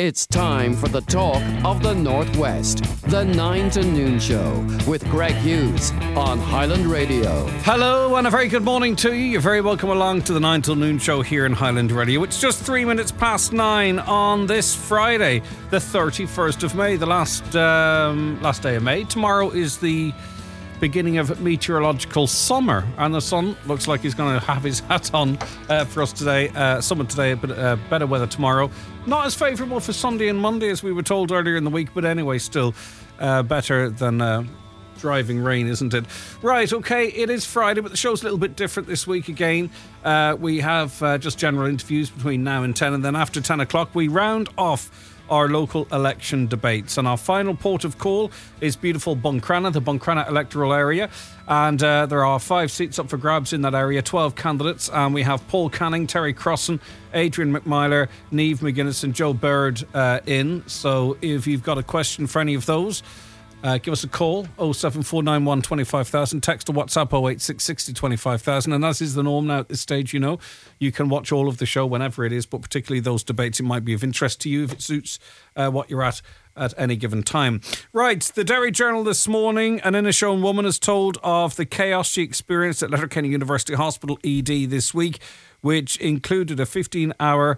It's time for the talk of the Northwest. The 9 to Noon Show with Greg Hughes on Highland Radio. Hello and a very good morning to you. You're very welcome along to the 9 till Noon Show here in Highland Radio. It's just 3 minutes past 9 on this Friday, the 31st of May, the last day of May. Tomorrow is the beginning of meteorological summer, and the sun looks like he's going to have his hat on for us today. Summer today, but better weather tomorrow. Not as favourable for Sunday and Monday as we were told earlier in the week, but anyway, still better than driving rain, isn't it? Right, okay, it is Friday, but the show's a little bit different this week again. We have just general interviews between now and 10, and then after 10 o'clock we round off our local election debates. And our final port of call is beautiful Buncrana, the Buncrana electoral area. And there are 5 seats up for grabs in that area, 12 candidates. And we have Paul Canning, Terry Crossan, Adrian McMyler, Niamh McGuinness and Joe Bird in. So if you've got a question for any of those, give us a call, 07491 25,000, text or WhatsApp 086 60 25,000. And as is the norm now at this stage, you know, you can watch all of the show whenever it is, but particularly those debates, it might be of interest to you if it suits what you're at any given time. Right, the Derry Journal this morning, an Inishowen woman is told of the chaos she experienced at Letterkenny University Hospital ED this week, which included a 15-hour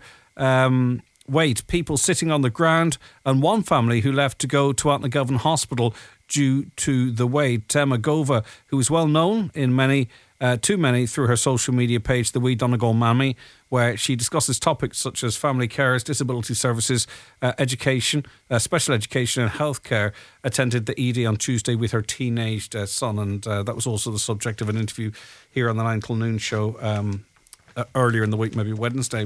wait, people sitting on the ground, and one family who left to go to Altnagovan Hospital due to the wait. Emma Gova, who is well known in to many through her social media page, The Wee Donegal Mammy, where she discusses topics such as family carers, disability services, education, special education and healthcare, attended the ED on Tuesday with her teenaged son, and that was also the subject of an interview here on the 9 till Noon Show earlier in the week, maybe Wednesday.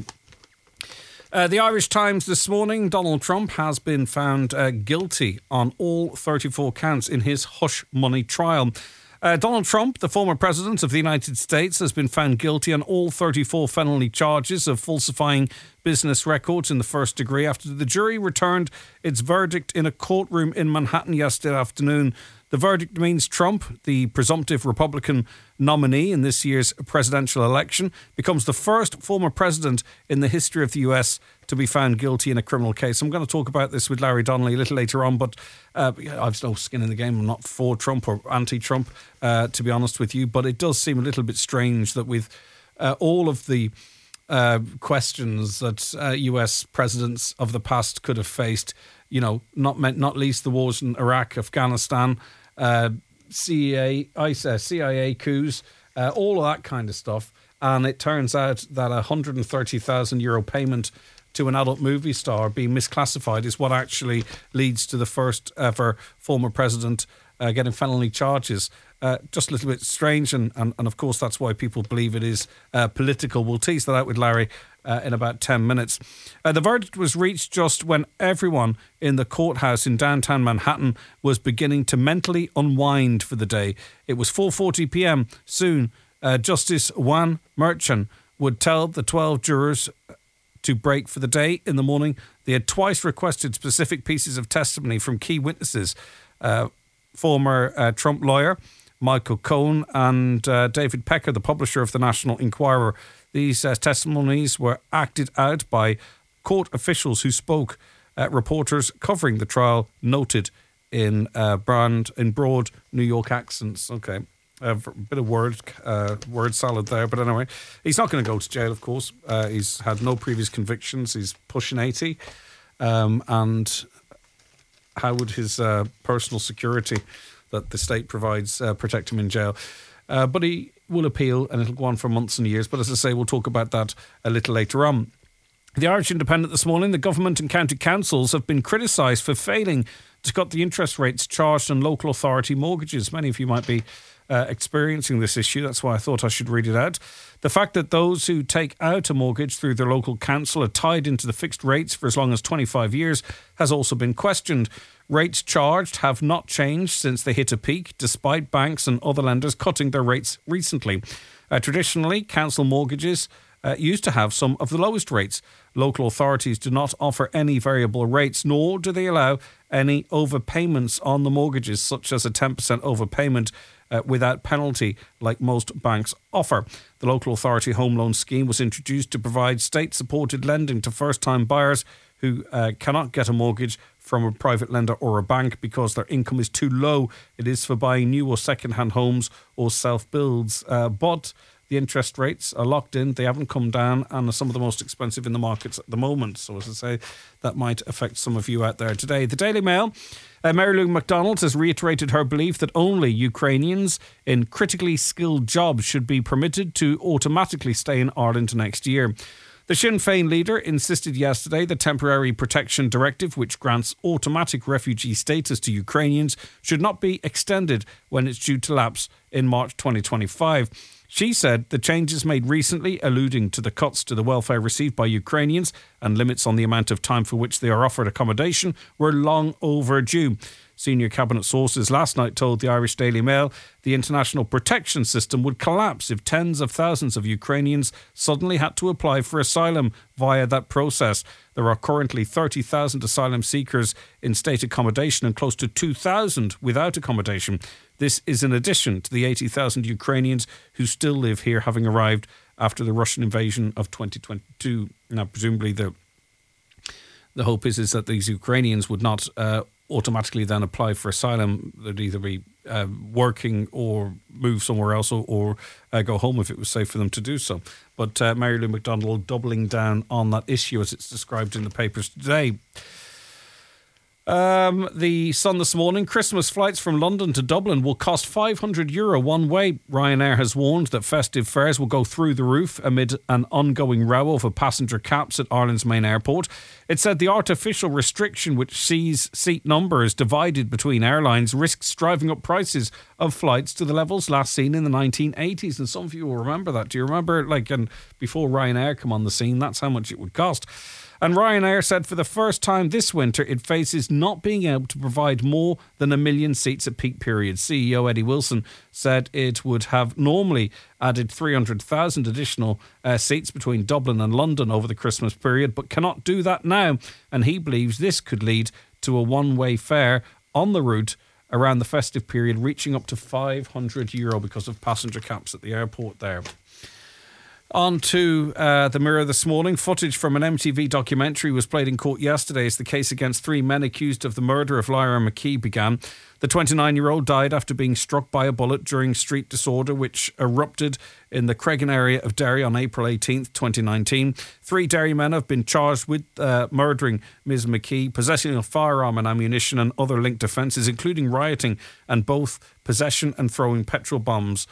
The Irish Times this morning, Donald Trump has been found guilty on all 34 counts in his hush money trial. Donald Trump, the former president of the United States, has been found guilty on all 34 felony charges of falsifying business records in the first degree after the jury returned its verdict in a courtroom in Manhattan yesterday afternoon. The verdict means Trump, the presumptive Republican nominee in this year's presidential election, becomes the first former president in the history of the US to be found guilty in a criminal case. I'm going to talk about this with Larry Donnelly a little later on, but I've no skin in the game. I'm not for Trump or anti-Trump, to be honest with you, but it does seem a little bit strange that with all of the questions that US presidents of the past could have faced, you know, not least the wars in Iraq, Afghanistan, CIA coups, all of that kind of stuff. And it turns out that a €130,000 payment to an adult movie star being misclassified is what actually leads to the first ever former president getting felony charges. Just a little bit strange, and of course that's why people believe it is political. We'll tease that out with Larry in about 10 minutes. The verdict was reached just when everyone in the courthouse in downtown Manhattan was beginning to mentally unwind for the day. It was 4:40 p.m. Soon, Justice Juan Merchan would tell the 12 jurors to break for the day. In the morning, they had twice requested specific pieces of testimony from key witnesses. Former Trump lawyer Michael Cohen and David Pecker, the publisher of the National Enquirer. These testimonies were acted out by court officials who spoke. Reporters covering the trial noted in broad New York accents. Okay, a bit of word salad there, but anyway, he's not going to go to jail, of course. He's had no previous convictions. He's pushing 80, and how would his personal security that the state provides protect him in jail? But he will appeal, and it'll go on for months and years. But as I say, we'll talk about that a little later on. The Irish Independent this morning, the government and county councils have been criticised for failing to cut the interest rates charged on local authority mortgages. Many of you might be experiencing this issue. That's why I thought I should read it out. The fact that those who take out a mortgage through their local council are tied into the fixed rates for as long as 25 years has also been questioned. Rates charged have not changed since they hit a peak, despite banks and other lenders cutting their rates recently. Traditionally, council mortgages used to have some of the lowest rates. Local authorities do not offer any variable rates, nor do they allow any overpayments on the mortgages, such as a 10% overpayment without penalty, like most banks offer. The local authority home loan scheme was introduced to provide state-supported lending to first-time buyers who cannot get a mortgage from a private lender or a bank because their income is too low. It is for buying new or second-hand homes or self-builds. But the interest rates are locked in. They haven't come down and are some of the most expensive in the markets at the moment. So, as I say, that might affect some of you out there today. The Daily Mail, Mary Lou McDonald has reiterated her belief that only Ukrainians in critically skilled jobs should be permitted to automatically stay in Ireland next year. The Sinn Féin leader insisted yesterday the Temporary Protection Directive, which grants automatic refugee status to Ukrainians, should not be extended when it's due to lapse in March 2025. She said the changes made recently, alluding to the cuts to the welfare received by Ukrainians and limits on the amount of time for which they are offered accommodation, were long overdue. Senior cabinet sources last night told the Irish Daily Mail the international protection system would collapse if tens of thousands of Ukrainians suddenly had to apply for asylum via that process. There are currently 30,000 asylum seekers in state accommodation and close to 2,000 without accommodation. This is in addition to the 80,000 Ukrainians who still live here, having arrived after the Russian invasion of 2022. Now, presumably the hope is that these Ukrainians would not automatically then apply for asylum. They'd either be working or move somewhere else or go home if it was safe for them to do so. But Mary Lou McDonald doubling down on that issue as it's described in the papers today. The Sun this morning, Christmas flights from London to Dublin will cost €500 one way. Ryanair has warned that festive fares will go through the roof amid an ongoing row over passenger caps at Ireland's main airport. It said the artificial restriction, which sees seat numbers divided between airlines, risks driving up prices of flights to the levels last seen in the 1980s. And some of you will remember that. Do you remember, and before Ryanair come on the scene, that's how much it would cost. And Ryanair said for the first time this winter it faces not being able to provide more than 1 million seats at peak periods. CEO Eddie Wilson said it would have normally added 300,000 additional seats between Dublin and London over the Christmas period, but cannot do that now. And he believes this could lead to a one-way fare on the route around the festive period, reaching up to €500 because of passenger caps at the airport there. On to the Mirror this morning. Footage from an MTV documentary was played in court yesterday as the case against 3 men accused of the murder of Lyra McKee began. The 29-year-old died after being struck by a bullet during street disorder which erupted in the Cregan area of Derry on April 18th, 2019. 3 Derry men have been charged with murdering Ms McKee, possessing a firearm and ammunition and other linked offences, including rioting and both possession and throwing petrol bombs.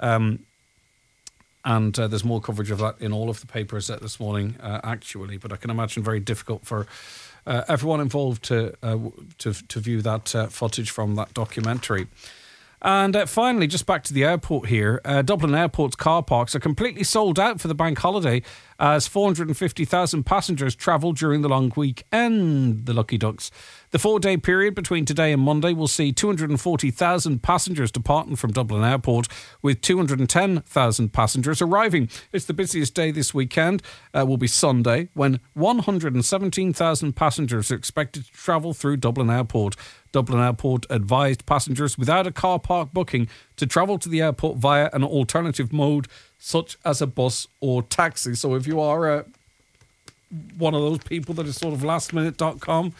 And there's more coverage of that in all of the papers this morning, actually. But I can imagine very difficult for everyone involved to view that footage from that documentary. And finally, just back to the airport here. Dublin Airport's car parks are completely sold out for the bank holiday as 450,000 passengers travel during the long weekend, the Lucky Ducks. The 4-day period between today and Monday will see 240,000 passengers departing from Dublin Airport, with 210,000 passengers arriving. It's the busiest day this weekend, will be Sunday, when 117,000 passengers are expected to travel through Dublin Airport. Dublin Airport advised passengers without a car park booking to travel to the airport via an alternative mode, such as a bus or taxi. So if you are one of those people that is sort of lastminute.com,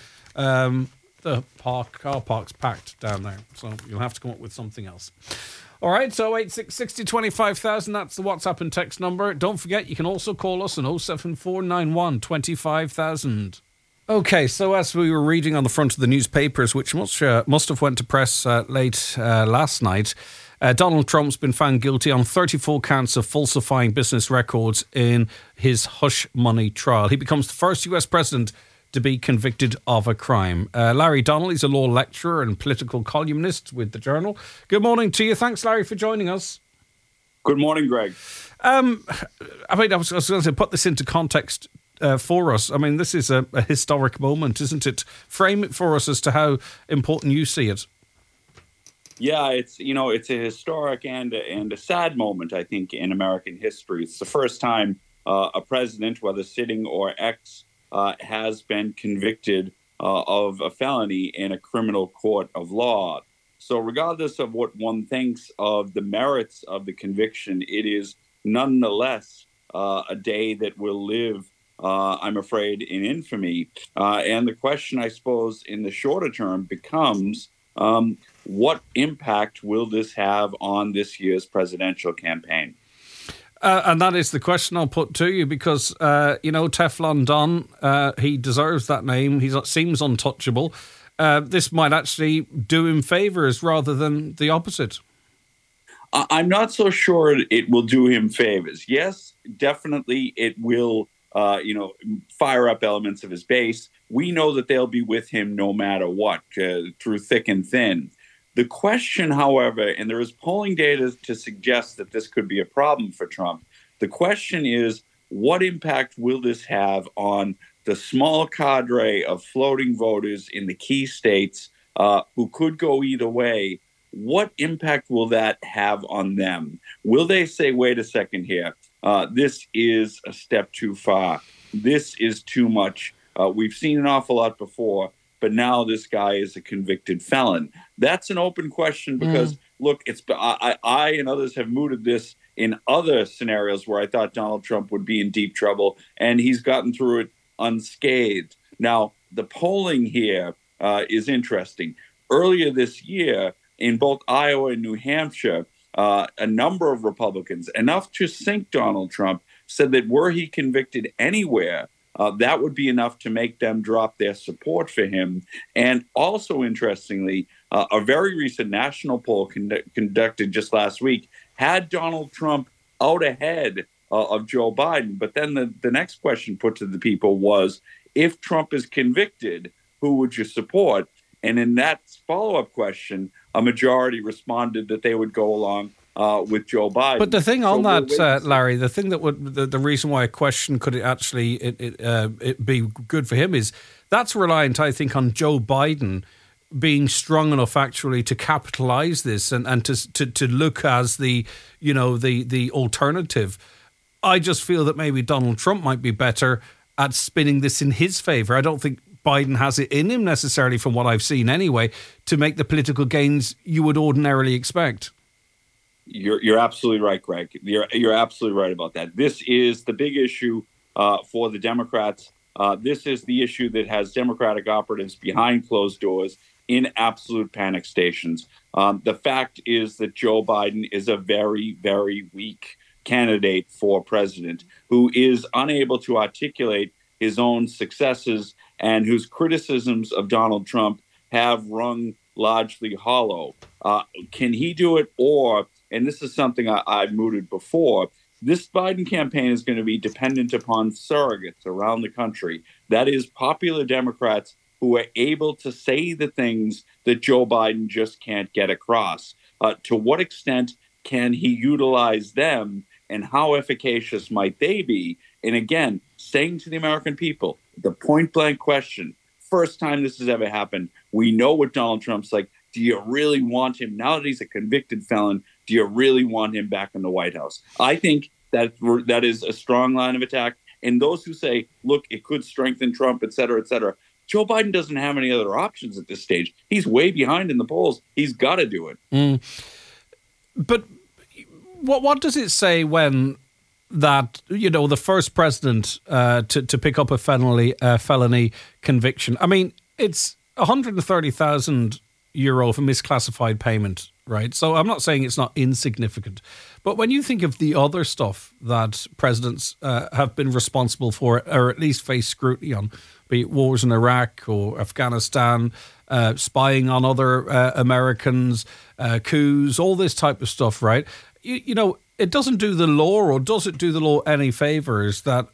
the car park's packed down there, so you'll have to come up with something else. All right, so 8660 25,000, that's the WhatsApp and text number. Don't forget, you can also call us on 07491 25,000. Okay, so as we were reading on the front of the newspapers, which must have went to press late last night, Donald Trump's been found guilty on 34 counts of falsifying business records in his hush money trial. He becomes the first US president to be convicted of a crime. Larry Donnelly is a law lecturer and political columnist with The Journal. Good morning to you. Thanks, Larry, for joining us. Good morning, Greg. I was going to put this into context for us. I mean, this is a historic moment, isn't it? Frame it for us as to how important you see it. Yeah, it's a historic and a sad moment, I think, in American history. It's the first time a president, whether sitting or ex, has been convicted of a felony in a criminal court of law. So regardless of what one thinks of the merits of the conviction, it is nonetheless a day that will live I'm afraid, in infamy. And the question, I suppose, in the shorter term becomes what impact will this have on this year's presidential campaign? And that is the question I'll put to you because, Teflon Don, he deserves that name. He seems untouchable. This might actually do him favors rather than the opposite. I'm not so sure it will do him favors. Yes, definitely it will, fire up elements of his base. We know that they'll be with him no matter what, through thick and thin. The question, however, and there is polling data to suggest that this could be a problem for Trump. The question is, what impact will this have on the small cadre of floating voters in the key states who could go either way? What impact will that have on them? Will they say, wait a second here, this is a step too far. This is too much. We've seen an awful lot before, but now this guy is a convicted felon. That's an open question because, look, I and others have mooted this in other scenarios where I thought Donald Trump would be in deep trouble, and he's gotten through it unscathed. Now, the polling here is interesting. Earlier this year, in both Iowa and New Hampshire, a number of Republicans, enough to sink Donald Trump, said that were he convicted anywhere, that would be enough to make them drop their support for him. And also, interestingly, a very recent national poll conducted just last week had Donald Trump out ahead of Joe Biden. But then the next question put to the people was, if Trump is convicted, who would you support? And in that follow-up question, a majority responded that they would go along with Joe Biden. But the thing on that, Larry, the thing that would the reason why a question could actually it be good for him is that's reliant, I think, on Joe Biden being strong enough actually to capitalize this and to look as the alternative. I just feel that maybe Donald Trump might be better at spinning this in his favor. I don't think Biden has it in him necessarily, from what I've seen anyway, to make the political gains you would ordinarily expect. You're absolutely right, Greg. You're absolutely right about that. This is the big issue for the Democrats. This is the issue that has Democratic operatives behind closed doors in absolute panic stations. The fact is that Joe Biden is a very, very weak candidate for president who is unable to articulate his own successes and whose criticisms of Donald Trump have rung largely hollow. Can he do it? Or, and this is something I've mooted before, this Biden campaign is going to be dependent upon surrogates around the country. That is, popular Democrats who are able to say the things that Joe Biden just can't get across. To what extent can he utilize them, and how efficacious might they be? And again, saying to the American people, the point blank question, first time this has ever happened, we know what Donald Trump's like. Do you really want him, now that he's a convicted felon, do you really want him back in the White House? I think that is a strong line of attack. And those who say, look, it could strengthen Trump, et cetera, Joe Biden doesn't have any other options at this stage. He's way behind in the polls. He's got to do it. But what does it say when that, the first president to pick up a felony conviction? I mean, it's €130,000 for misclassified payment, right? So I'm not saying it's not insignificant. But when you think of the other stuff that presidents have been responsible for, or at least face scrutiny on, be it wars in Iraq or Afghanistan, spying on other Americans, coups, all this type of stuff, right? It doesn't do the law, or does it do the law any favors that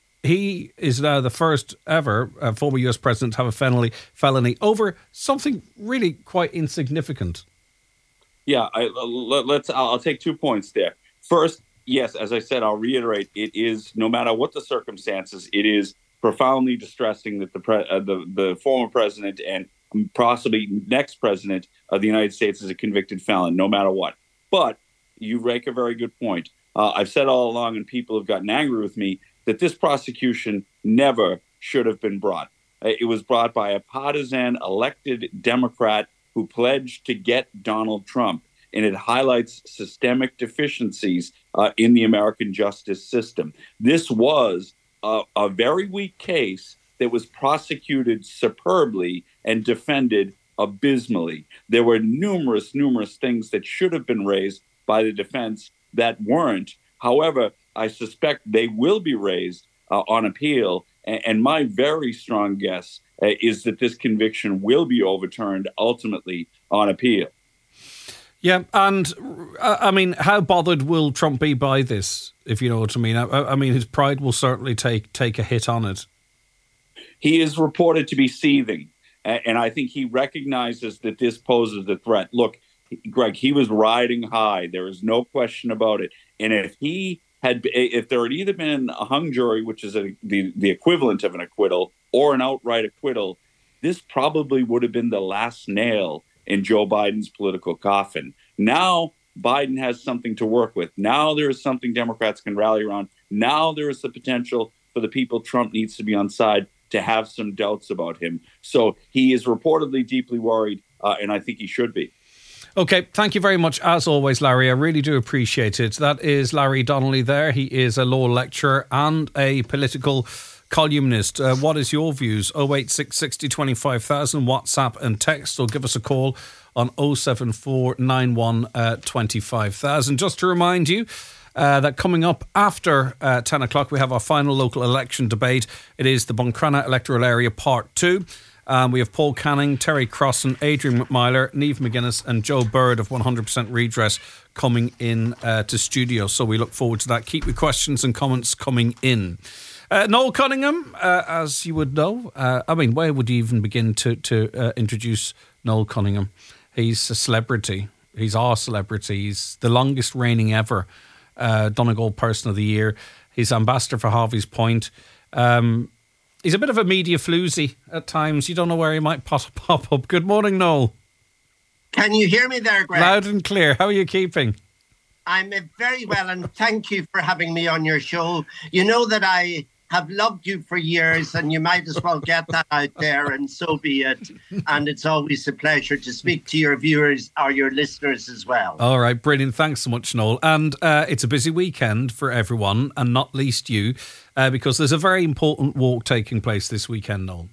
he is now the first ever former U.S. president to have a felony over something really quite insignificant? Yeah, I'll take 2 points there. First, yes, as I said, I'll reiterate, it is, no matter what the circumstances, it is profoundly distressing that the former president and possibly next president of the United States is a convicted felon, no matter what. But you make a very good point. I've said all along, and people have gotten angry with me, that this prosecution never should have been brought. It was brought by a partisan elected Democrat who pledged to get Donald Trump, and it highlights systemic deficiencies in the American justice system. This was a very weak case that was prosecuted superbly and defended abysmally. There were numerous things that should have been raised by the defense that weren't. However, I suspect they will be raised on appeal. And my very strong guess is that this conviction will be overturned ultimately on appeal. Yeah, and I mean, how bothered will Trump be by this, if you know what I mean? I mean, his pride will certainly take a hit on it. He is reported to be seething, and I think he recognizes that this poses a threat. Look, Greg, he was riding high. There is no question about it. And if there had either been a hung jury, which is the equivalent of an acquittal, or an outright acquittal, this probably would have been the last nail in Joe Biden's political coffin. Now Biden has something to work with. Now there is something Democrats can rally around. Now there is the potential for the people Trump needs to be on side to have some doubts about him. So he is reportedly deeply worried, and I think he should be. Okay, thank you very much, as always, Larry. I really do appreciate it. That is Larry Donnelly there. He is a law lecturer and a political columnist. What is your views? 086 60 25,000, WhatsApp and text, or give us a call on 074 91 25,000. Just to remind you that coming up after 10 o'clock, we have our final local election debate. It is the Buncrana Electoral Area Part 2. We have Paul Canning, Terry Crossan, Adrian McMyler, Niamh McGuinness and Joe Bird of 100% Redress coming in to studio. So we look forward to that. Keep your questions and comments coming in. Noel Cunningham, as you would know, I mean, where would you even begin to introduce Noel Cunningham? He's a celebrity. He's our celebrity. He's the longest reigning ever Donegal Person of the Year. He's ambassador for Harvey's Point. He's a bit of a media floozy at times. You don't know where he might pop up. Good morning, Noel. Can you hear me there, Greg? Loud and clear. How are you keeping? I'm very well, and thank you for having me on your show. You know that I have loved you for years, and you might as well get that out there, and so be it. And it's always a pleasure to speak to your viewers or your listeners as well. All right, brilliant. Thanks so much, Noel. And it's a busy weekend for everyone, and not least you, because there's a very important walk taking place this weekend, Noel.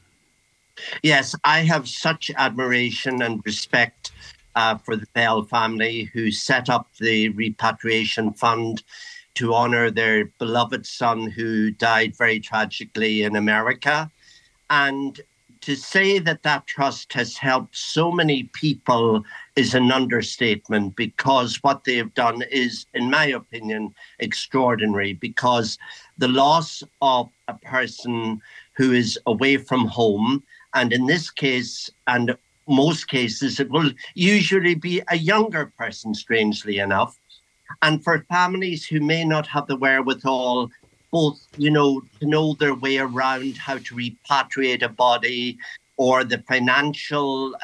Yes, I have such admiration and respect for the Bell family, who set up the repatriation fund to honour their beloved son who died very tragically in America. And to say that that trust has helped so many people is an understatement, because what they have done is, in my opinion, extraordinary, because the loss of a person who is away from home, and in this case, and most cases, it will usually be a younger person, strangely enough. And for families who may not have the wherewithal, both, to know their way around how to repatriate a body, or the financial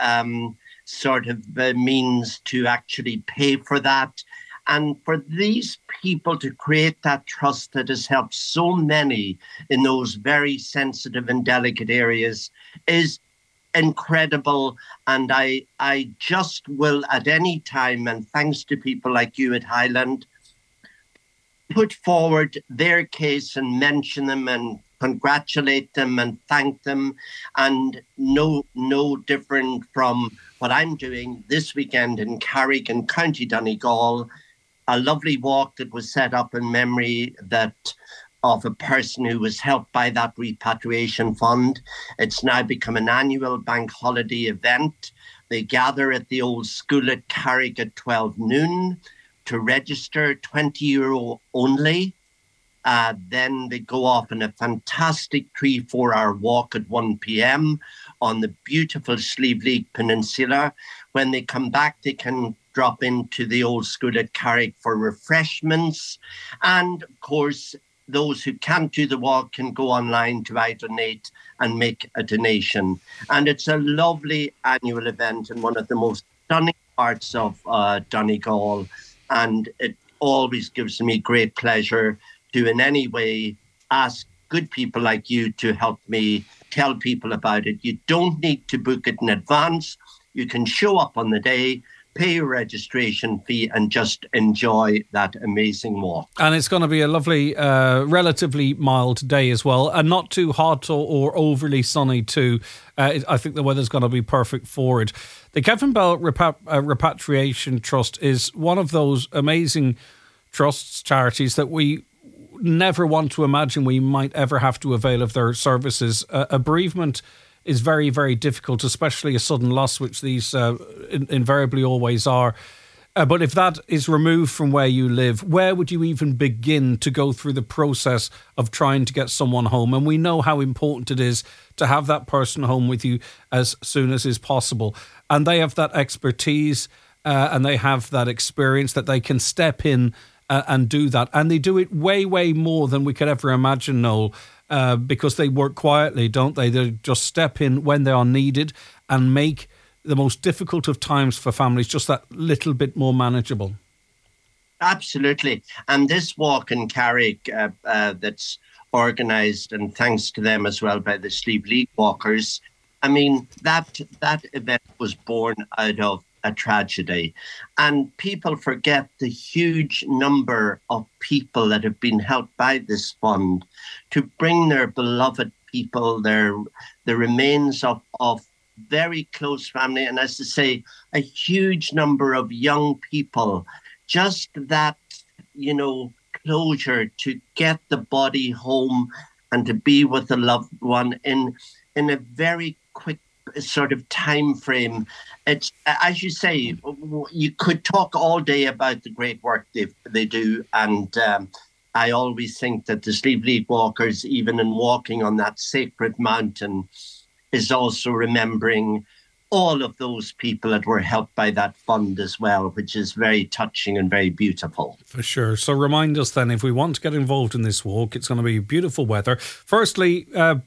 means to actually pay for that. And for these people to create that trust that has helped so many in those very sensitive and delicate areas is incredible. And I just will at any time, and thanks to people like you at Highland, put forward their case and mention them and congratulate them and thank them. And no different from what I'm doing this weekend in Carrick in County Donegal, a lovely walk that was set up in memory of a person who was helped by that repatriation fund. It's now become an annual bank holiday event. They gather at the old school at Carrick at 12 noon to register, €20 only. Then they go off on a fantastic 3-4 hour walk at 1 p.m. on the beautiful Slieve League Peninsula. When they come back, they can drop into the old school at Carrick for refreshments. And of course, those who can't do the walk can go online to iDonate and make a donation. And it's a lovely annual event and one of the most stunning parts of Donegal. And it always gives me great pleasure to in any way ask good people like you to help me tell people about it. You don't need to book it in advance. You can show up on the day. pay your registration fee and just enjoy that amazing walk. And it's going to be a lovely, relatively mild day as well, and not too hot or overly sunny too. I think the weather's going to be perfect for it. The Kevin Bell Repatriation Trust is one of those amazing trusts, charities that we never want to imagine we might ever have to avail of their services. A bereavement is very, very difficult, especially a sudden loss, which these invariably always are. But if that is removed from where you live, where would you even begin to go through the process of trying to get someone home? And we know how important it is to have that person home with you as soon as is possible. And they have that expertise and they have that experience that they can step in and do that. And they do it way, way more than we could ever imagine, Noel. Because they work quietly, don't they? They just step in when they are needed and make the most difficult of times for families just that little bit more manageable. Absolutely. And this walk in Carrick that's organised, and thanks to them as well, by the Slieve League Walkers, I mean, that event was born out of a tragedy. And people forget the huge number of people that have been helped by this fund to bring their beloved people, the remains of very close family, and as I say, a huge number of young people, just that, closure to get the body home and to be with a loved one in a very quick sort of time frame. It's, as you say, you could talk all day about the great work they do, and I always think that the Slieve League Walkers, even in walking on that sacred mountain, is also remembering all of those people that were helped by that fund as well, which is very touching and very beautiful. For sure. So remind us then, if we want to get involved in this walk, it's going to be beautiful weather. Firstly,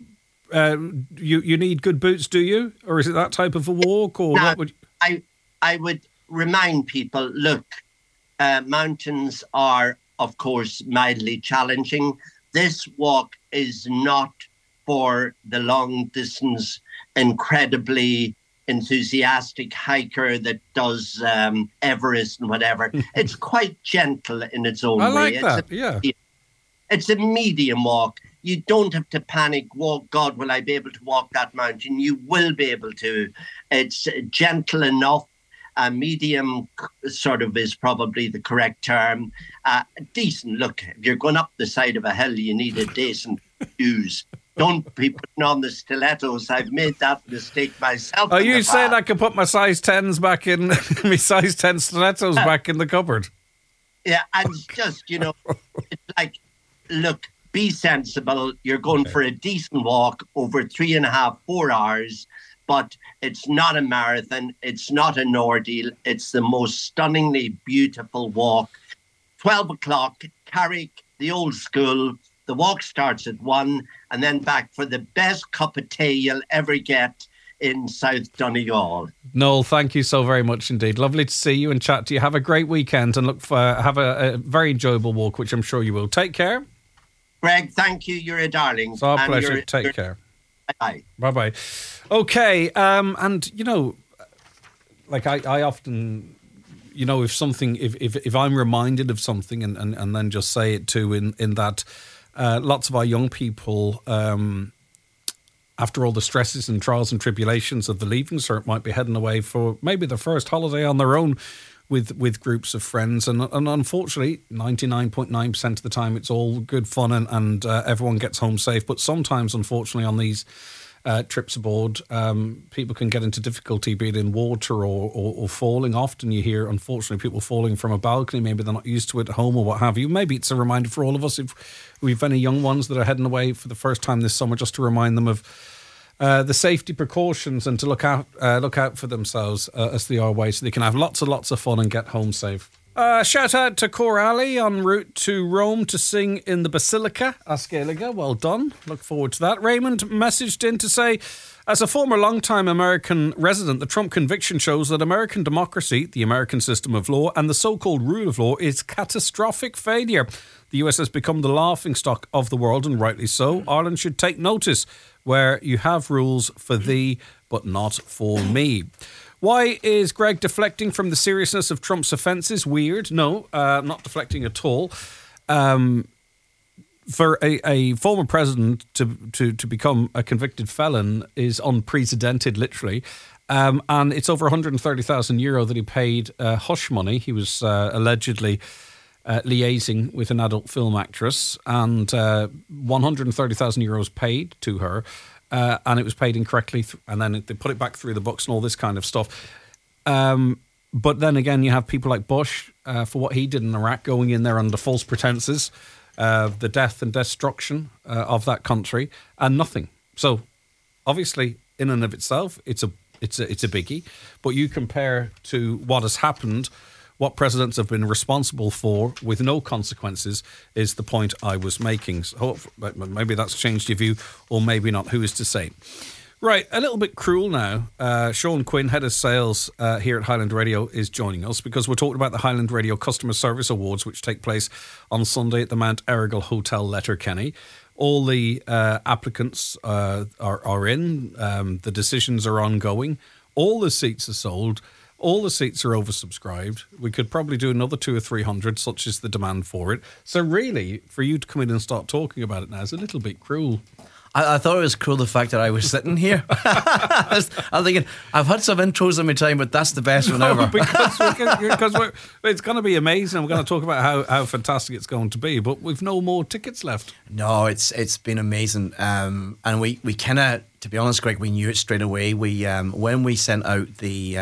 you need good boots, do you? Or is it that type of a walk? Or now, what would I would remind people, look, mountains are, of course, mildly challenging. This walk is not for the long distance, incredibly enthusiastic hiker that does Everest and whatever. It's quite gentle in its own way. I like that, yeah. It's a medium walk. You don't have to panic, God, will I be able to walk that mountain? You will be able to. It's gentle enough. Medium sort of is probably the correct term. Decent. Look, if you're going up the side of a hill, you need a decent shoes. Don't be putting on the stilettos. I've made that mistake myself. Are you saying I can put my size 10s back in, my size 10 stilettos back in the cupboard? Yeah, and just, it's like, look, be sensible. You're going for a decent walk over 3.5, 4 hours, but it's not a marathon. It's not an ordeal. It's the most stunningly beautiful walk. 12 o'clock, Carrick, the old school. The walk starts at 1, and then back for the best cup of tea you'll ever get in South Donegal. Noel, thank you so very much indeed. Lovely to see you and chat to you. Have a great weekend and have a very enjoyable walk, which I'm sure you will. Take care. Greg, thank you. You're a darling. It's our pleasure. Take care. Bye. Bye-bye. Okay, and, like I often... if something, if I'm reminded of something and then just say it too, in that lots of our young people, after all the stresses and trials and tribulations of the Leaving Cert, might be heading away for maybe their first holiday on their own with groups of friends. And unfortunately, 99.9% of the time, it's all good fun and everyone gets home safe. But sometimes, unfortunately, on these trips aboard, people can get into difficulty, be it in water or falling. Often you hear, unfortunately, people falling from a balcony. Maybe they're not used to it at home or what have you. Maybe it's a reminder for all of us, if we've any young ones that are heading away for the first time this summer, just to remind them of the safety precautions and to look out for themselves as they are away, so they can have lots and lots of fun and get home safe. Shout out to Coralie en route to Rome to sing in the Basilica Ascaliga. Well done. Look forward to that. Raymond messaged in to say, as a former long-time American resident, the Trump conviction shows that American democracy, the American system of law, and the so-called rule of law is catastrophic failure. The US has become the laughingstock of the world, and rightly so. Ireland should take notice where you have rules for thee, but not for me. Why is Greg deflecting from the seriousness of Trump's offences? Weird. No, not deflecting at all. For a former president to become a convicted felon is unprecedented, literally. And it's over €130,000 that he paid hush money. He was allegedly liaising with an adult film actress, and €130,000 paid to her, and it was paid incorrectly, and then they put it back through the books and all this kind of stuff. But then again, you have people like Bush for what he did in Iraq, going in there under false pretenses, the death and destruction of that country, and nothing. So obviously, in and of itself, it's a biggie. But you compare to what has happened, what presidents have been responsible for with no consequences, is the point I was making. So maybe that's changed your view, or maybe not. Who is to say? Right, a little bit cruel now. Sean Quinn, head of sales here at Highland Radio, is joining us because we're talking about the Highland Radio Customer Service Awards, which take place on Sunday at the Mount Errigal Hotel, Letterkenny. All the applicants are in. The decisions are ongoing. All the seats are sold. All the seats are oversubscribed. We could probably do another 200 or 300, such is the demand for it. So really, for you to come in and start talking about it now is a little bit cruel. I thought it was cool the fact that I was sitting here. I'm thinking, I've had some intros in my time, but that's the best one ever. because it's going to be amazing. We're going to talk about how fantastic it's going to be, but we've no more tickets left. No, it's been amazing. And we kind of, to be honest, Greg, we knew it straight away. We when we sent out the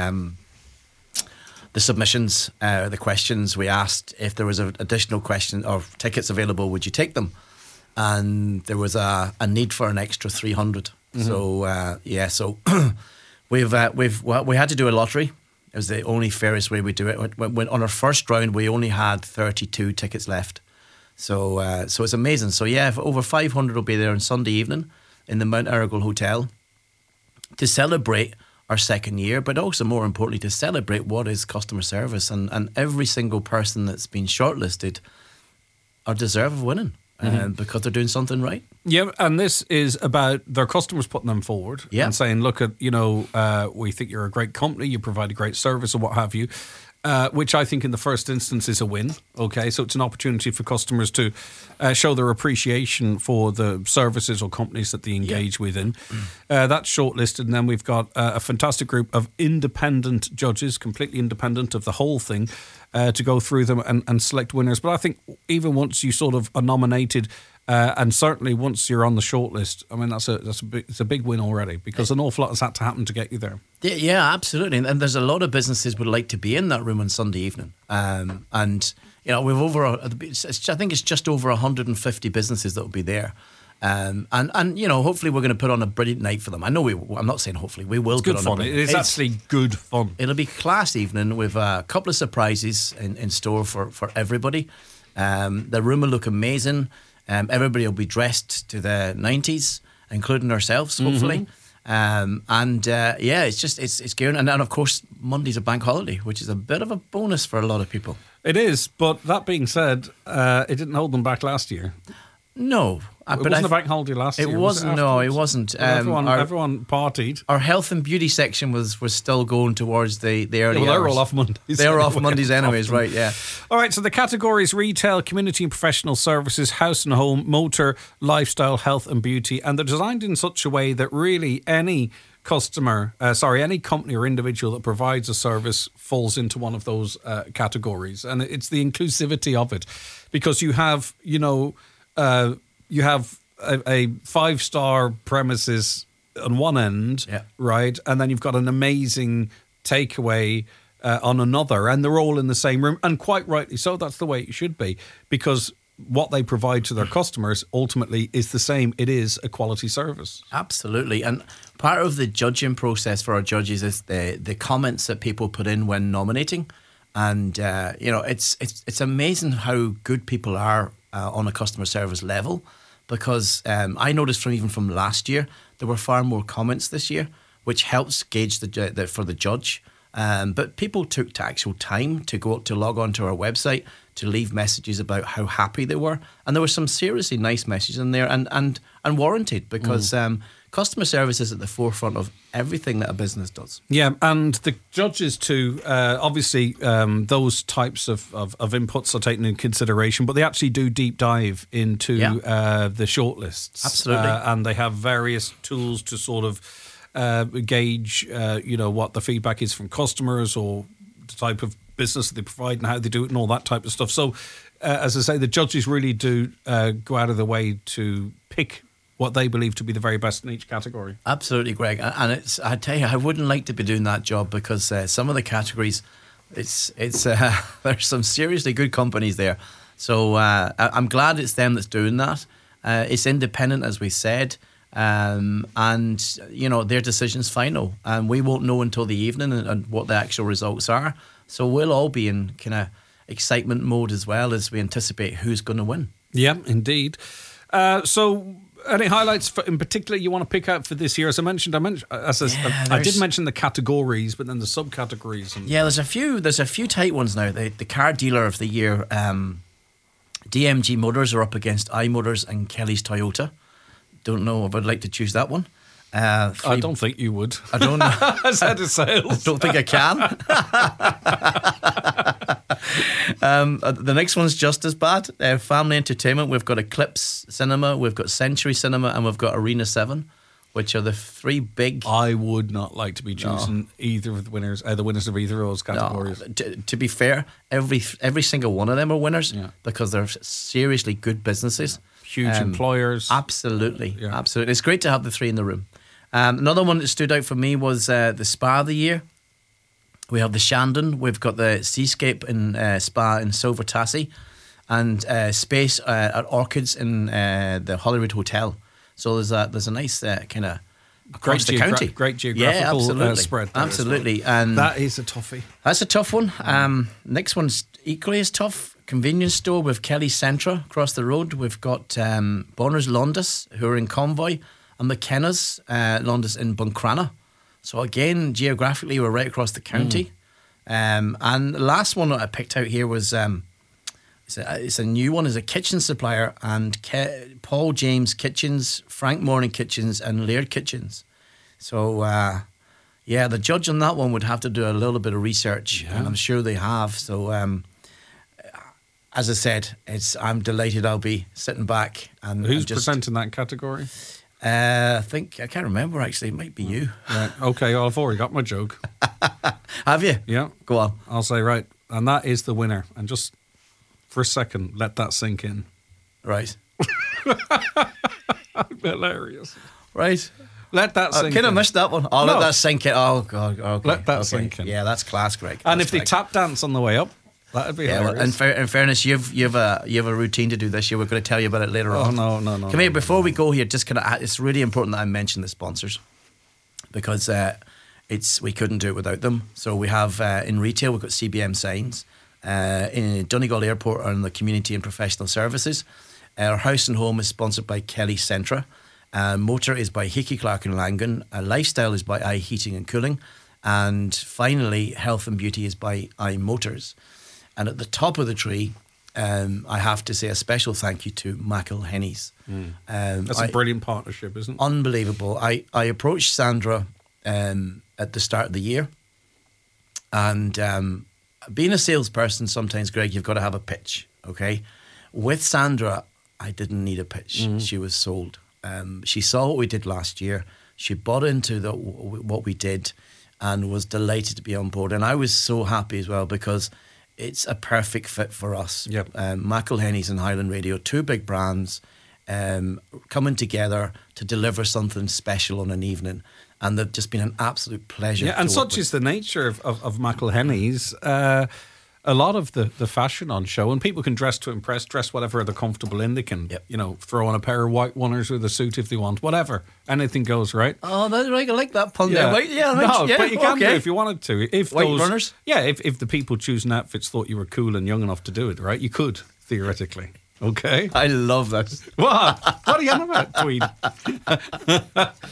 submissions, the questions, we asked if there was an additional question or tickets available, would you take them? And there was a need for an extra 300. Mm-hmm. So we had to do a lottery. It was the only fairest way we do it. When on our first round, we only had 32 tickets left. So it's amazing. So over 500 will be there on Sunday evening in the Mount Errigal Hotel to celebrate our second year, but also more importantly to celebrate what is customer service, and every single person that's been shortlisted are deserve of winning. Because they're doing something right. Yeah, and this is about their customers putting them forward and saying, look, we think you're a great company, you provide a great service or what have you, which I think in the first instance is a win. Okay, so it's an opportunity for customers to show their appreciation for the services or companies that they engage within. That's shortlisted, and then we've got a fantastic group of independent judges, completely independent of the whole thing, to go through them and select winners. But I think even once you sort of are nominated, and certainly once you're on the shortlist, I mean it's a big win already, because an awful lot has had to happen to get you there. Yeah, absolutely. And there's a lot of businesses would like to be in that room on Sunday evening. And you know, we've I think it's just over 150 businesses that will be there. And you know, hopefully we're going to put on a brilliant night for them. I know I'm not saying hopefully, we will. It's good fun. It is actually good fun. It'll be class evening with a couple of surprises in store for everybody. The room will look amazing. Everybody will be dressed to the 90s, including ourselves, hopefully. It's gearing. And of course, Monday's a bank holiday, which is a bit of a bonus for a lot of people. It is, but that being said, it didn't hold them back last year. No. It wasn't a bank holiday last year. It wasn't. No, it wasn't. Everyone partied. Our health and beauty section was still going towards the early hours. They're all off Mondays. They're off Mondays anyways, right, yeah. All right, so the categories: retail, community and professional services, house and home, motor, lifestyle, health and beauty. And they're designed in such a way that really any any company or individual that provides a service falls into one of those categories. And it's the inclusivity of it, because you have, you have a 5-star premises on one end, right? And then you've got an amazing takeaway on another, and they're all in the same room. And quite rightly so, that's the way it should be, because what they provide to their customers ultimately is the same. It is a quality service. Absolutely. And part of the judging process for our judges is the comments that people put in when nominating. And, it's amazing how good people are on a customer service level, because I noticed from last year, there were far more comments this year, which helps gauge for the judge. But people took the actual time to log on to our website, to leave messages about how happy they were. And there were some seriously nice messages in there and warranted, because customer service is at the forefront of everything that a business does. Yeah, and the judges too, obviously those types of inputs are taken into consideration, but they actually do deep dive into the shortlists. Absolutely. And they have various tools to sort of gauge, what the feedback is from customers, or the type of business that they provide and how they do it and all that type of stuff. So, as I say, the judges really do go out of their way to pick what they believe to be the very best in each category. Absolutely, Greg. And I tell you, I wouldn't like to be doing that job, because some of the categories, there's some seriously good companies there. So I'm glad it's them that's doing that. It's independent, as we said. And their decision's final, and we won't know until the evening and what the actual results are. So we'll all be in kind of excitement mode as well, as we anticipate who's going to win. Yeah, indeed. So any highlights in particular you want to pick out for this year? As I mentioned, I did mention the categories, but then the subcategories. There's a few tight ones now. The car dealer of the year, DMG Motors are up against iMotors and Kelly's Toyota. Don't know if I'd like to choose that one. I don't think you would. I don't know. As head of sales. I don't think I can. The next one's just as bad. Family entertainment. We've got Eclipse Cinema, we've got Century Cinema, and we've got Arena 7, which are the three big. I would not like to be choosing either of the winners of either of those categories. No. To be fair, every single one of them are winners, because they're seriously good businesses. Huge employers. Absolutely. It's great to have the three in the room. Another one that stood out for me was the Spa of the Year. We have the Shandon, we've got the Seascape in Spa in Silver Tassie, and Space at Orchids in the Hollywood Hotel. So there's a nice kind of across the county. Great geographical spread. Absolutely. Well. And that is a toughie. That's a tough one. Next one's equally as tough. Convenience store with Kelly Centra across the road. We've got Bonner's Londis, who are in Convoy, and McKenna's Londis in Buncrana. So again, geographically, we're right across the county. And the last one that I picked out here was it's a new one. Is a kitchen supplier, and Paul James Kitchens, Frank Morning Kitchens, and Laird Kitchens. So the judge on that one would have to do a little bit of research, and I'm sure they have. So as I said, I'm delighted. I'll be sitting back and who's presenting that category? I can't remember actually. It might be you. Right. Okay, I've already got my joke. Have you? Yeah. Go on. I'll say right, and that is the winner. And just for a second, let that sink in. Right. Hilarious. Right. Let that sink in. Kind of missed that one. Let that sink in. Oh God. Okay. Let that sink in. Yeah, that's class, Greg. And if they tap dance on the way up, that'd be hilarious. Well, in fairness, you've a routine to do this. You were going to tell you about it later on. Oh no. Come here. Before we go here, just it's really important that I mention the sponsors, because we couldn't do it without them. So we have in retail, we've got CBM Signs, in Donegal Airport and the Community and Professional Services. Our house and home is sponsored by Kelly Centra. Motor is by Hickey Clark and Langan. Lifestyle is by iHeating and Cooling. And finally, Health and Beauty is by iMotors. And at the top of the tree, I have to say a special thank you to McElhenny's. That's a brilliant partnership, isn't it? Unbelievable. I approached Sandra at the start of the year. And being a salesperson, sometimes, Greg, you've got to have a pitch, okay? With Sandra, I didn't need a pitch. She was sold. She saw what we did last year. She bought into what we did and was delighted to be on board. And I was so happy as well, because it's a perfect fit for us. Yep. McElhenny's and Highland Radio, two big brands coming together to deliver something special on an evening. And they've just been an absolute pleasure. Yeah, and such is the nature of McElhenny's. A lot of the fashion on show, and people can dress to impress, dress whatever they're comfortable in. They can, throw on a pair of white runners with a suit if they want, whatever. Anything goes, right? Oh, that's right. I like that pun. Yeah, but you can do if you wanted to. If white runners? Yeah, if the people choosing outfits thought you were cool and young enough to do it, right? You could, theoretically. Okay? I love that. What? What are you on about, Tweed?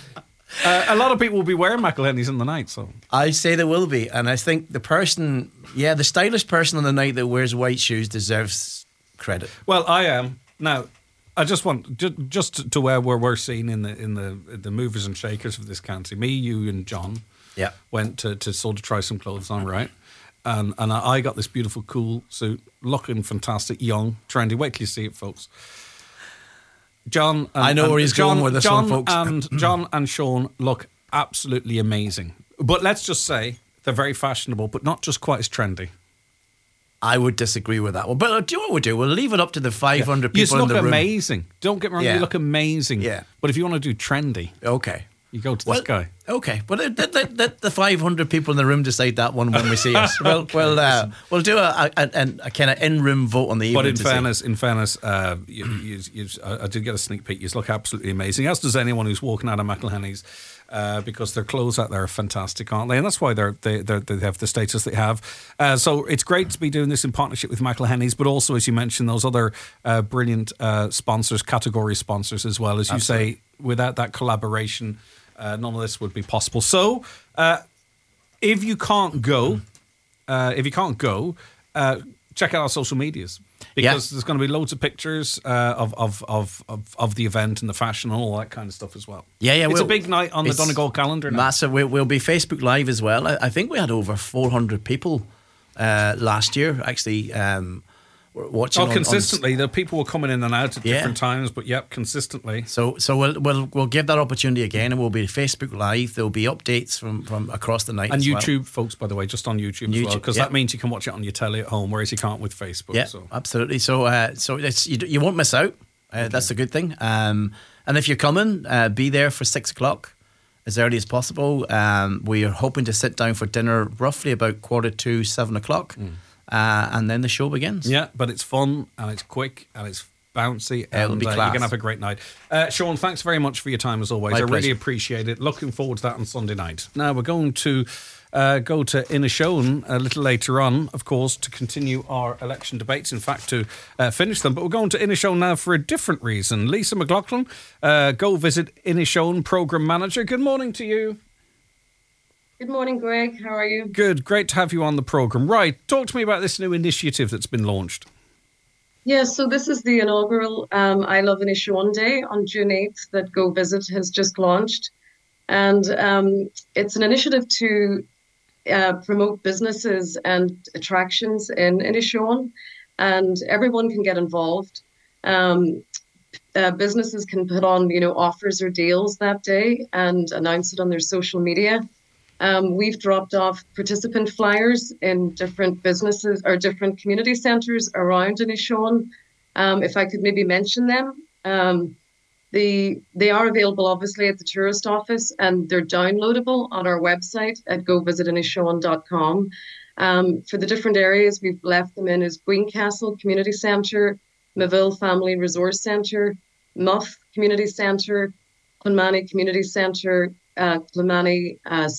A lot of people will be wearing McElhenney's in the night, so I say there will be, and I think the stylish person on the night that wears white shoes deserves credit. Well, I am now. I just want just to where we're seen in the movers and shakers of this county. Me, you, and John. Yeah. Went to sort of try some clothes on, right? And I got this beautiful, cool suit, looking fantastic, young, trendy. Wait till you see it, folks. John, I know where he's going with this one, folks. John and Sean look absolutely amazing. But let's just say they're very fashionable, but not just quite as trendy. I would disagree with that one. But do you know what we'll do? We'll leave it up to the 500 people in the room. You look amazing. Don't get me wrong, you look amazing. Yeah. But if you want to do trendy, okay, you go to this guy. Okay, but let the 500 people in the room decide that one when we see us. We'll do a kind of in-room vote on the evening. But in fairness, I did get a sneak peek. You look absolutely amazing, as does anyone who's walking out of McElhenney's. Because their clothes out there are fantastic, aren't they? And that's why they have the status they have. So it's great to be doing this in partnership with McElhenney's, but also, as you mentioned, those other brilliant sponsors, category sponsors as well. As you say, without that collaboration, none of this would be possible. So if you can't go, check out our social medias. Because there's going to be loads of pictures of the event and the fashion and all that kind of stuff as well. Yeah. It's a big night on the Donegal calendar now. Massive. We'll be Facebook Live as well. I think we had over 400 people last year actually watching. Consistently. The people were coming in and out at different times, but consistently. So we'll give that opportunity again, and we'll be Facebook Live. There'll be updates from across the night and as YouTube, folks. By the way, just on YouTube as well, because that means you can watch it on your telly at home, whereas you can't with Facebook. Yeah, absolutely. So it's, you won't miss out. That's a good thing. And if you're coming, be there for 6 o'clock. As early as possible. We are hoping to sit down for dinner roughly about 6:45, 7 o'clock. And then the show begins. Yeah, but it's fun and it's quick and it's bouncy. It'll be class. You're going to have a great night. Sean, thanks very much for your time as always. My pleasure. Really appreciate it. Looking forward to that on Sunday night. Now we're going to go to Inishowen a little later on, of course, to continue our election debates. In fact, to finish them. But we're going to Inishowen now for a different reason. Lisa McLaughlin, Go Visit Inishowen Programme Manager. Good morning to you. Good morning, Greg. How are you? Good. Great to have you on the programme. Right. Talk to me about this new initiative that's been launched. Yeah, so this is the inaugural I Love Inishowen Day on June 8th that Go Visit has just launched. And it's an initiative to promote businesses and attractions in Inishowen, and everyone can get involved. Businesses can put on, offers or deals that day and announce it on their social media. We've dropped off participant flyers in different businesses or different community centres around Inishowen. If I could maybe mention them, they are available obviously at the tourist office, and they're downloadable on our website at govisitinnishowen.com. For the different areas we've left them in is Greencastle Community Centre, Maville Family Resource Centre, Muff Community Centre, Clonmany Community Centre, Clonmany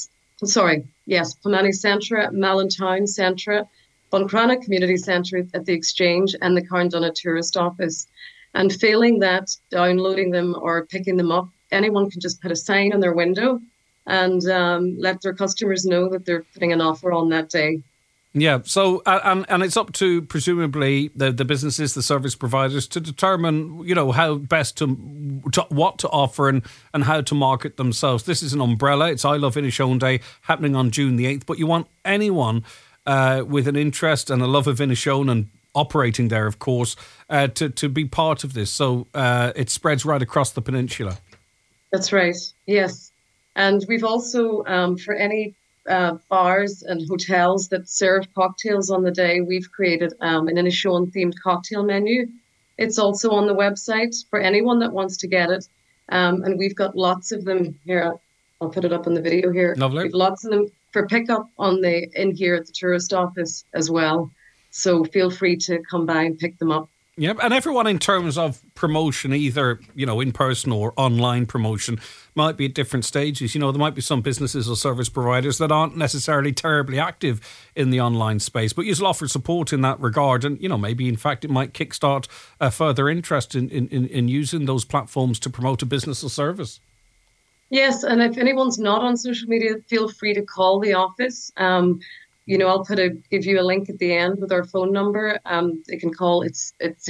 Centre, Mallintown Centre, Buncrana Community Centre at the Exchange, and the Carndonagh Tourist Office. And failing that, downloading them or picking them up, anyone can just put a sign on their window and let their customers know that they're putting an offer on that day. Yeah, so and it's up to presumably the businesses, the service providers, to determine how best to what to offer and how to market themselves. This is an umbrella. It's I Love Inishowen Day happening on June the 8th, but you want anyone with an interest and a love of Inishowen and operating there, of course, to be part of this. So it spreads right across the peninsula. That's right. Yes, and we've also for any bars and hotels that serve cocktails on the day, we've created an Inishowen themed cocktail menu. It's also on the website for anyone that wants to get it, and we've got lots of them here. I'll put it up on the video here. Lovely. We've lots of them for pickup in here at the tourist office as well, so feel free to come by and pick them up. Yep, and everyone in terms of promotion, either, in person or online promotion, might be at different stages. There might be some businesses or service providers that aren't necessarily terribly active in the online space, but you'll offer support in that regard. And, maybe, in fact, it might kickstart a further interest in using those platforms to promote a business or service. Yes, and if anyone's not on social media, feel free to call the office. I'll give you a link at the end with our phone number. They can call. It's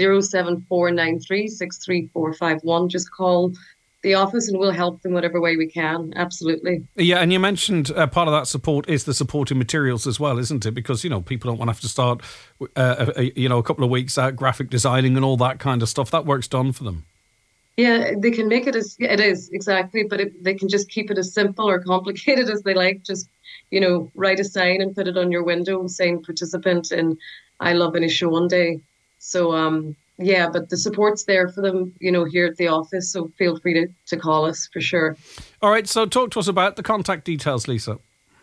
07493 Just call the office and we'll help them whatever way we can. Absolutely. Yeah, and you mentioned part of that support is the supporting materials as well, isn't it? Because, people don't want to have to start, a couple of weeks out graphic designing and all that kind of stuff. That work's done for them. Yeah, they can make it as it is, exactly, but they can just keep it as simple or complicated as they like. Just, write a sign and put it on your window saying participant in I Love Inishowen Day. So, yeah, but the support's there for them, here at the office. So feel free to call us for sure. All right, so talk to us about the contact details, Lisa.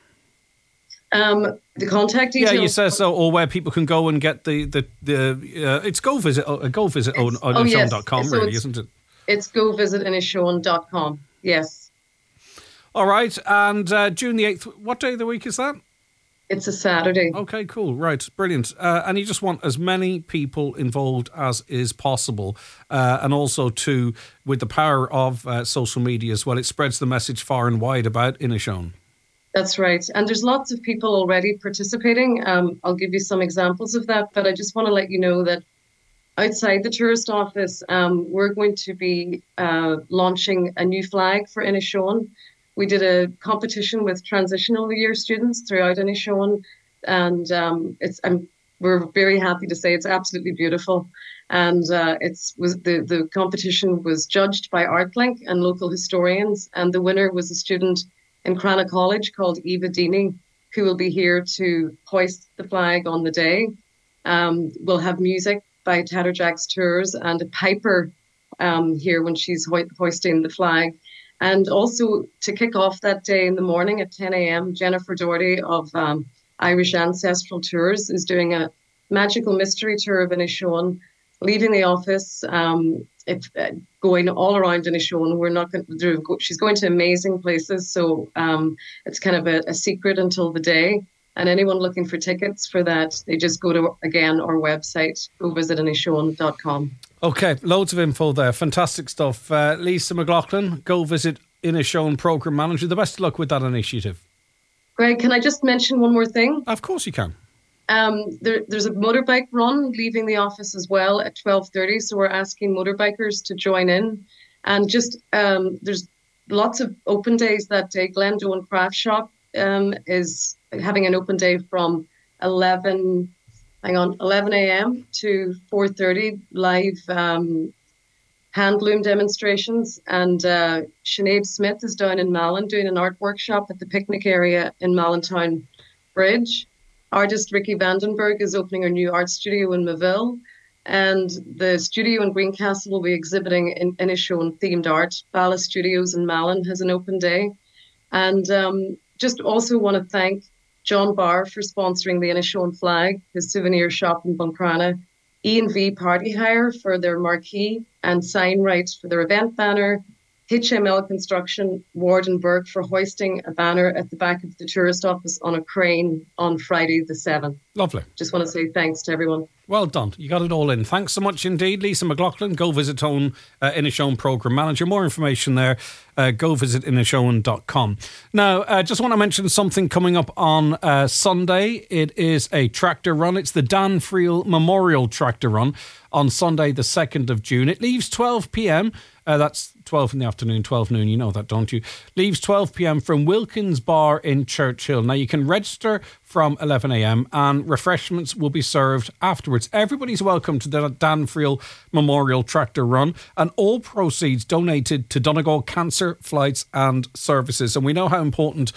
The contact details. Yeah, you said so, or where people can go and get it's go visit inishowen.com, so really, isn't it? It's go visit inishowen.com. Yes. All right. And June the 8th, what day of the week is that? It's a Saturday. Okay, cool. Right. Brilliant. And you just want as many people involved as is possible. And also, too, with the power of social media as well, it spreads the message far and wide about Inishowen. That's right. And there's lots of people already participating. I'll give you some examples of that. But I just want to let you know that outside the tourist office, we're going to be launching a new flag for Inishowen. We did a competition with transitional year students throughout Inishowen, and we're very happy to say it's absolutely beautiful. And the competition was judged by ArtLink and local historians, and the winner was a student in Crana College called Eva Deeney, who will be here to hoist the flag on the day. We'll have music by Tatterjacks Tours and a piper here when she's hoisting the flag. And also to kick off that day in the morning at 10 a.m., Jennifer Doherty of Irish Ancestral Tours is doing a magical mystery tour of Inishowen, leaving the office, going all around Inishowen. She's going to amazing places, so it's kind of a secret until the day. And anyone looking for tickets for that, they just go to, again, our website, go visit inishowen.com. Okay, loads of info there. Fantastic stuff. Lisa McLaughlin, Go Visit Inishowen Programme Manager. The best of luck with that initiative. Greg, can I just mention one more thing? Of course you can. There's a motorbike run leaving the office as well at 12:30, so we're asking motorbikers to join in. And just there's lots of open days that day. Glendowen Craft Shop is having an open day from 11 a.m. to 4:30, live handloom demonstrations. And Sinead Smith is down in Malin doing an art workshop at the picnic area in Mallintown Bridge. Artist Ricky Vandenberg is opening her new art studio in Maville. And the studio in Greencastle will be exhibiting in Inishowen themed art. Bala Studios in Malin has an open day. And just also want to thank John Barr for sponsoring the Inishowen flag, his souvenir shop in Buncrana, E&V Party Hire for their marquee and sign rights for their event banner, HML Construction, Warden Burke for hoisting a banner at the back of the tourist office on a crane on Friday the 7th. Lovely. Just want to say thanks to everyone. Well done. You got it all in. Thanks so much indeed, Lisa McLaughlin, Go Visit Inishowen Programme Manager. More information there, go visit inishowen.com. Now, I just want to mention something coming up on Sunday. It is a tractor run. It's the Dan Friel Memorial Tractor Run on Sunday, the 2nd of June. It leaves 12 p.m. That's 12 in the afternoon, 12 noon. You know that, don't you? Leaves 12 p.m. from Wilkins Bar in Churchill. Now, you can register from 11 a.m. and refreshments will be served afterwards. Everybody's welcome to the Dan Friel Memorial Tractor Run, and all proceeds donated to Donegal Cancer Flights and Services. And we know how important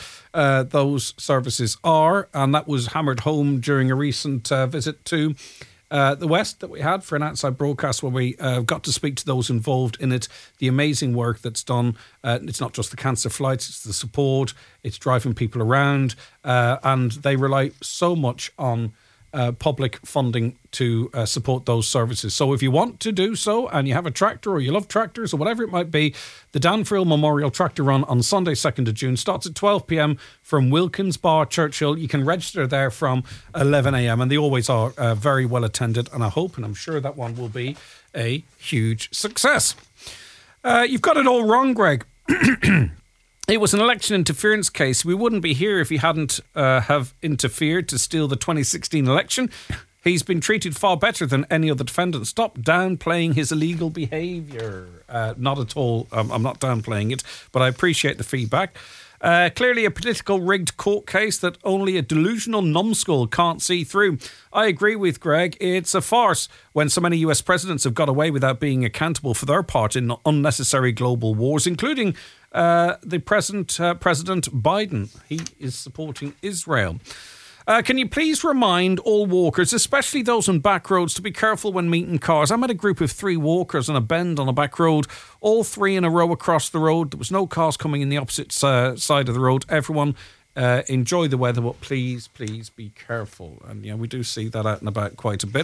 those services are, and that was hammered home during a recent visit to the West that we had for an outside broadcast where we got to speak to those involved in it, the amazing work that's done. It's not just the cancer flights, it's the support, it's driving people around, and they rely so much on public funding to support those services. So if you want to do so and you have a tractor or you love tractors or whatever it might be, the Dan Friel Memorial Tractor Run on Sunday 2nd of June starts at 12 p.m. from Wilkins Bar, Churchill. You can register there from 11 a.m. and they always are very well attended, and I hope and I'm sure that one will be a huge success. You've got it all wrong, Greg. It was an election interference case. We wouldn't be here if he hadn't have interfered to steal the 2016 election. He's been treated far better than any other defendant. Stop downplaying his illegal behaviour. Not at all. I'm not downplaying it, but I appreciate the feedback. Clearly a political rigged court case that only a delusional numbskull can't see through. I agree with Greg. It's a farce when so many US presidents have got away without being accountable for their part in unnecessary global wars, including the present President Biden. He is supporting Israel. Can you please remind all walkers, especially those on back roads, to be careful when meeting cars? I met a group of 3 walkers on a bend on a back road, all 3 in a row across the road. There was no cars coming in the opposite side of the road. Everyone enjoy the weather, but please be careful. And we do see that out and about quite a bit.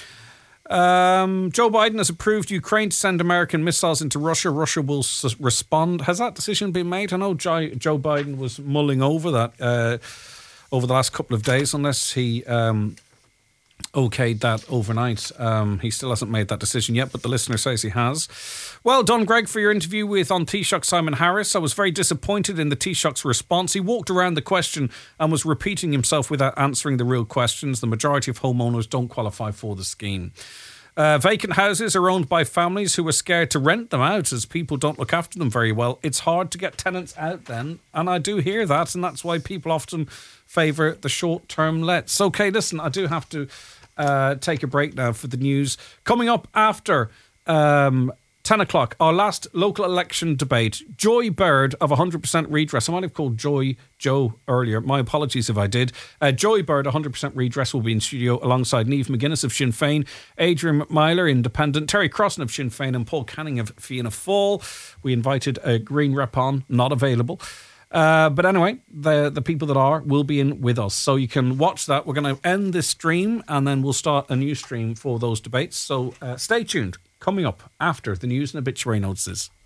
Joe Biden has approved Ukraine to send American missiles into Russia. Russia will respond. Has that decision been made? I know Joe Biden was mulling over that over the last couple of days, unless he okayed that overnight. He still hasn't made that decision yet, but the listener says he has. Well done, Greg, for your interview with on Taoiseach Simon Harris. I was very disappointed in the Taoiseach's response. He walked around the question and was repeating himself without answering the real questions. The majority of homeowners don't qualify for the scheme. Vacant houses are owned by families who are scared to rent them out as people don't look after them very well. It's hard to get tenants out then, and I do hear that, and that's why people often favour the short-term lets. Okay, listen, I do have to take a break now for the news. Coming up after 10 o'clock, our last local election debate. Joy Bird of 100% Redress. I might have called Joe earlier. My apologies if I did. Joy Bird, 100% Redress, will be in studio alongside Niamh McGuinness of Sinn Féin, Adrian McMyler, Independent, Terry Crossan of Sinn Féin, and Paul Canning of Fianna Fáil. We invited a Green rep on, not available. But anyway, the people that are will be in with us. So you can watch that. We're going to end this stream and then we'll start a new stream for those debates. So stay tuned. Coming up after the news and obituary notices.